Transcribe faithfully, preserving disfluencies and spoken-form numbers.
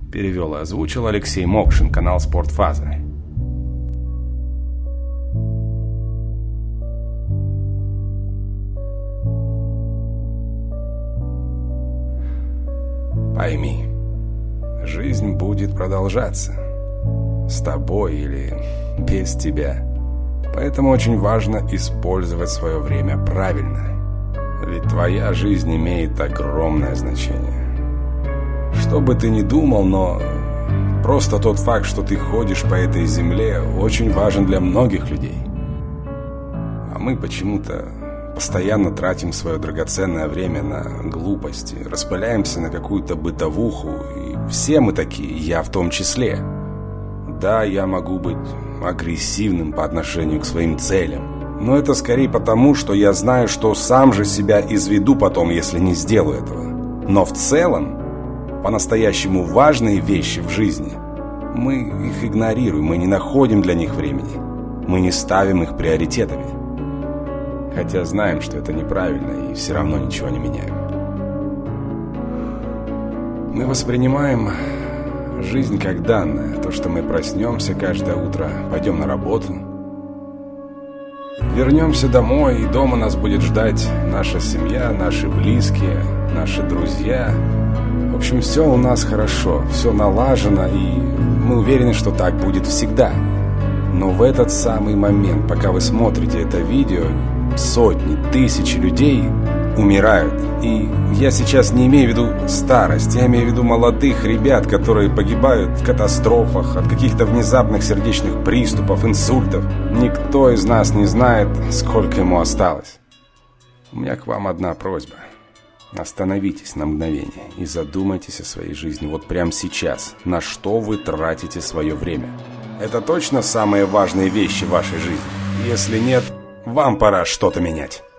Перевел и озвучил Алексей Мокшин, канал «Спортфаза». Пойми, жизнь будет продолжаться. С тобой или без тебя. Поэтому очень важно использовать свое время правильно. Ведь твоя жизнь имеет огромное значение. Что бы ты ни думал, но просто тот факт, что ты ходишь по этой земле, очень важен для многих людей. А мы почему-то постоянно тратим свое драгоценное время на глупости, распыляемся на какую-то бытовуху, и все мы такие, я в том числе. Да, я могу быть агрессивным по отношению к своим целям, но это скорее потому, что я знаю, что сам же себя изведу потом, если не сделаю этого. Но в целом, по-настоящему важные вещи в жизни, мы их игнорируем, мы не находим для них времени, мы не ставим их приоритетами. Хотя знаем, что это неправильно, и все равно ничего не меняем. Мы воспринимаем жизнь как данное. То, что мы проснемся каждое утро, пойдем на работу, вернемся домой, и дома нас будет ждать наша семья, наши близкие, наши друзья. В общем, все у нас хорошо, все налажено, и мы уверены, что так будет всегда. Но в этот самый момент, пока вы смотрите это видео, сотни, тысячи людей умирают. И я сейчас не имею в виду старость, я имею в виду молодых ребят, которые погибают в катастрофах, от каких-то внезапных сердечных приступов, инсультов. Никто из нас не знает, сколько ему осталось. У меня к вам одна просьба. Остановитесь на мгновение и задумайтесь о своей жизни вот прямо сейчас. На что вы тратите свое время? Это точно самые важные вещи в вашей жизни? Если нет, вам пора что-то менять.